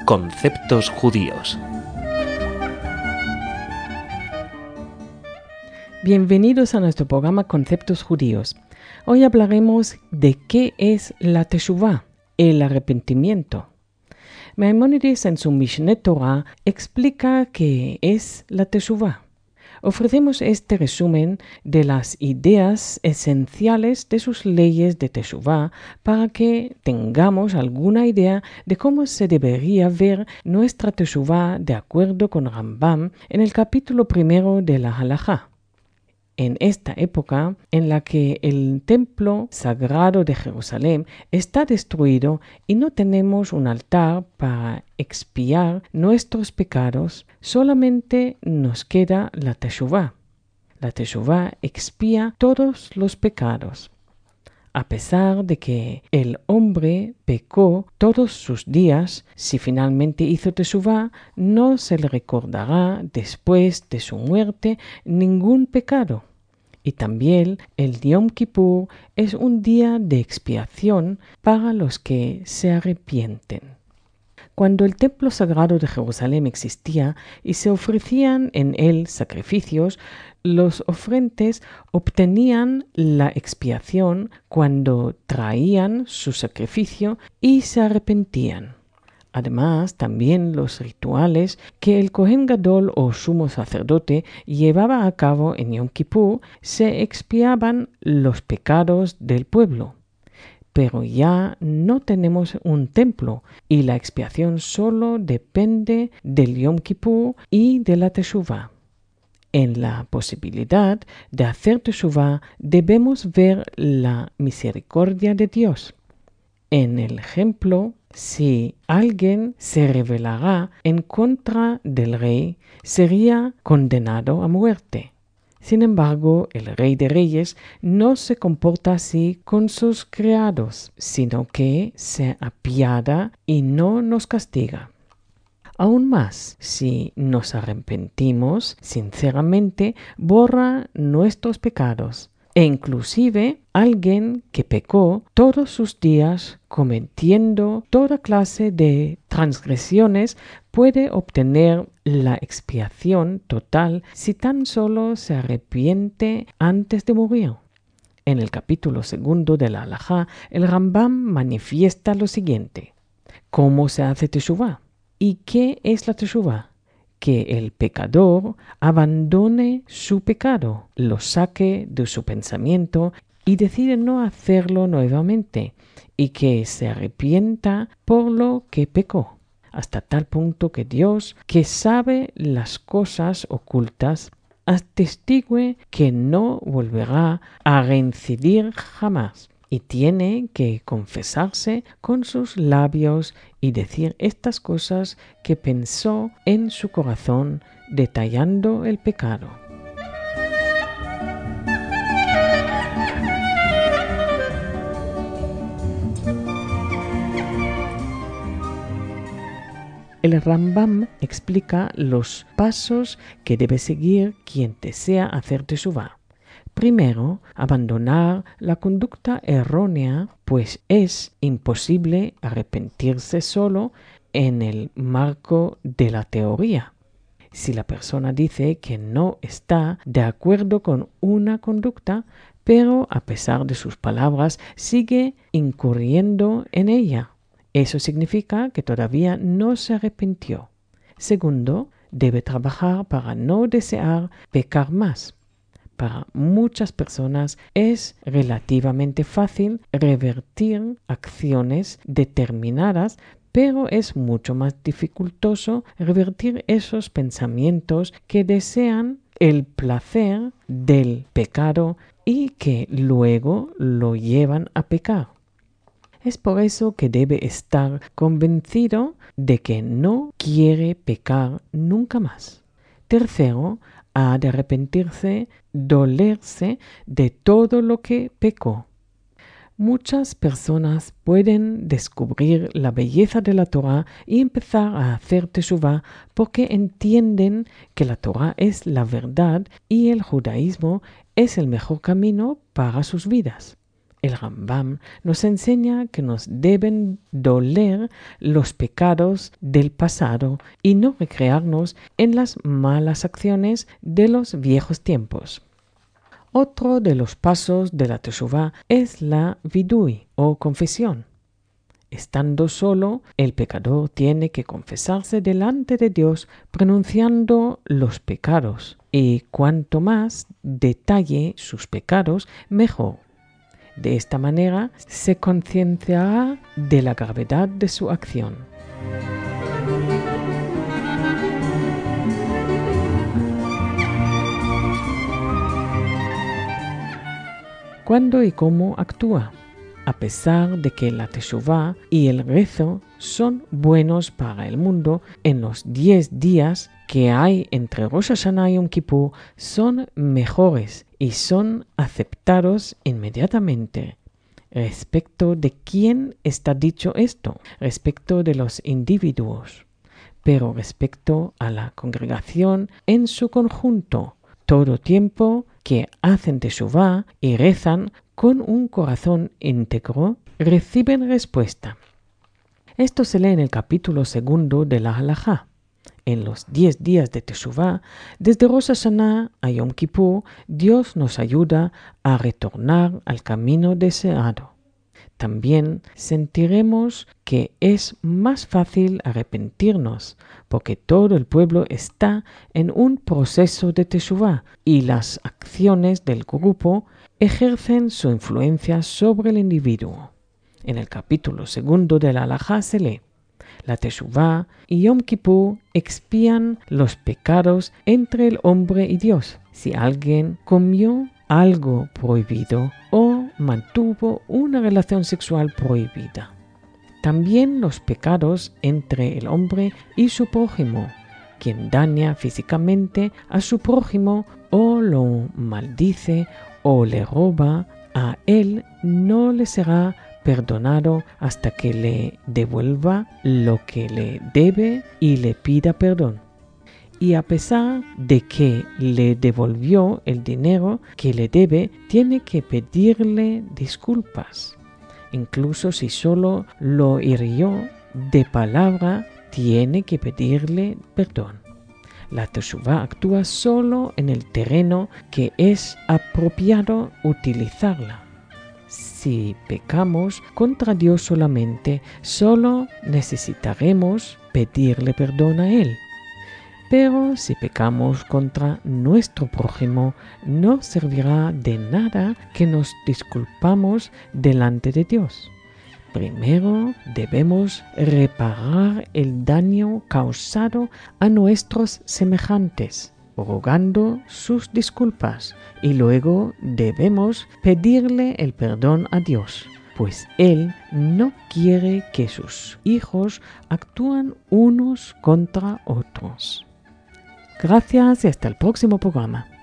Conceptos judíos. Bienvenidos a nuestro programa Conceptos judíos. Hoy hablaremos de qué es la teshuvá, el arrepentimiento. Maimónides en su Mishneh Torah explica qué es la teshuvá. Ofrecemos este resumen de las ideas esenciales de sus leyes de teshuvá para que tengamos alguna idea de cómo se debería ver nuestra teshuvá de acuerdo con Rambam en el capítulo 1 de la Halajá. En esta época en la que el templo sagrado de Jerusalén está destruido y no tenemos un altar para expiar nuestros pecados, solamente nos queda la teshuvá. La teshuvá expía todos los pecados. A pesar de que el hombre pecó todos sus días, si finalmente hizo teshuvá, no se le recordará después de su muerte ningún pecado. Y también el Yom Kippur es un día de expiación para los que se arrepienten. Cuando el templo sagrado de Jerusalén existía y se ofrecían en él sacrificios, los ofrendes obtenían la expiación cuando traían su sacrificio y se arrepentían. Además, también los rituales que el Kohen Gadol o sumo sacerdote llevaba a cabo en Yom Kippur se expiaban los pecados del pueblo. Pero ya no tenemos un templo y la expiación solo depende del Yom Kippur y de la teshuvá. En la posibilidad de hacer teshuvá debemos ver la misericordia de Dios. En el ejemplo, si alguien se rebelara en contra del rey, sería condenado a muerte. Sin embargo, el Rey de Reyes no se comporta así con sus criados, sino que se apiada y no nos castiga. Aún más, si nos arrepentimos sinceramente, borra nuestros pecados. E inclusive alguien que pecó todos sus días cometiendo toda clase de transgresiones puede obtener la expiación total si tan solo se arrepiente antes de morir. En el capítulo 2 de la Halajá, el Rambam manifiesta lo siguiente: ¿cómo se hace teshuvá? ¿Y qué es la teshuvá? Que el pecador abandone su pecado, lo saque de su pensamiento y decide no hacerlo nuevamente, y que se arrepienta por lo que pecó, hasta tal punto que Dios, que sabe las cosas ocultas, atestigue que no volverá a reincidir jamás. Y tiene que confesarse con sus labios y decir estas cosas que pensó en su corazón, detallando el pecado. El Rambam explica los pasos que debe seguir quien desea hacer teshuvá. Primero, abandonar la conducta errónea, pues es imposible arrepentirse solo en el marco de la teoría. Si la persona dice que no está de acuerdo con una conducta, pero a pesar de sus palabras sigue incurriendo en ella, eso significa que todavía no se arrepintió. Segundo, debe trabajar para no desear pecar más. Para muchas personas es relativamente fácil revertir acciones determinadas, pero es mucho más dificultoso revertir esos pensamientos que desean el placer del pecado y que luego lo llevan a pecar. Es por eso que debe estar convencido de que no quiere pecar nunca más. Tercero, ha de arrepentirse, dolerse de todo lo que pecó. Muchas personas pueden descubrir la belleza de la Torá y empezar a hacer teshuvá porque entienden que la Torá es la verdad y el judaísmo es el mejor camino para sus vidas. El Rambam nos enseña que nos deben doler los pecados del pasado y no recrearnos en las malas acciones de los viejos tiempos. Otro de los pasos de la teshuvá es la vidui o confesión. Estando solo, el pecador tiene que confesarse delante de Dios pronunciando los pecados, y cuanto más detalle sus pecados, mejor. De esta manera se concienciará de la gravedad de su acción. ¿Cuándo y cómo actúa? A pesar de que la teshuvá y el rezo son buenos para el mundo, en los 10 días que hay entre Rosh Hashanah y Yom Kippur son mejores y son aceptados inmediatamente. Respecto de quién está dicho esto, respecto de los individuos, pero respecto a la congregación en su conjunto, todo tiempo que hacen teshuvá y rezan con un corazón íntegro, reciben respuesta. Esto se lee en el capítulo 2 de la Halajá. En los 10 días de teshuvá, desde Rosh Hashanah a Yom Kippur, Dios nos ayuda a retornar al camino deseado. También sentiremos que es más fácil arrepentirnos, porque todo el pueblo está en un proceso de teshuvá y las acciones del grupo ejercen su influencia sobre el individuo. En el capítulo 2 de la Halajá se lee: la teshuvá y Yom Kippur expían los pecados entre el hombre y Dios. Si alguien comió algo prohibido o mantuvo una relación sexual prohibida. También los pecados entre el hombre y su prójimo. Quien daña físicamente a su prójimo o lo maldice o le roba, a él no le será perdonado hasta que le devuelva lo que le debe y le pida perdón. Y a pesar de que le devolvió el dinero que le debe, tiene que pedirle disculpas. Incluso si solo lo hirió de palabra, tiene que pedirle perdón. La teshuvá actúa solo en el terreno que es apropiado utilizarla. Si pecamos contra Dios solamente, solo necesitaremos pedirle perdón a Él. Pero si pecamos contra nuestro prójimo, no servirá de nada que nos disculpamos delante de Dios. Primero debemos reparar el daño causado a nuestros semejantes, rogando sus disculpas, y luego debemos pedirle el perdón a Dios, pues Él no quiere que sus hijos actúen unos contra otros. Gracias y hasta el próximo programa.